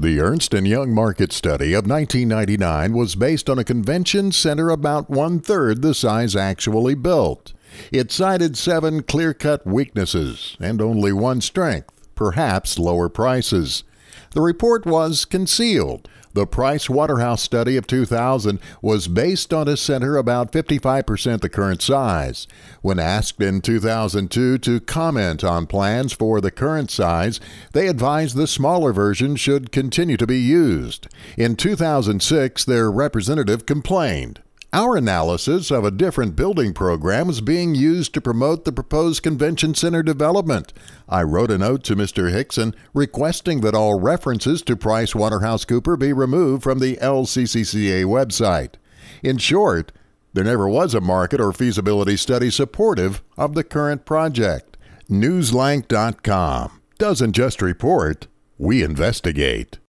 The Ernst & Young market study of 1999 was based on a convention center about one-third the size actually built. It cited 7 clear-cut weaknesses and only one strength, perhaps lower prices. The report was concealed. The Price Waterhouse study of 2000 was based on a center about 55% the current size. When asked in 2002 to comment on plans for the current size, they advised the smaller version should continue to be used. In 2006, their representative complained. Our analysis of a different building program was being used to promote the proposed convention center development. I wrote a note to Mr. Hickson requesting that all references to PricewaterhouseCoopers be removed from the LCCCA website. In short, there never was a market or feasibility study supportive of the current project. Newslank.com doesn't just report, we investigate.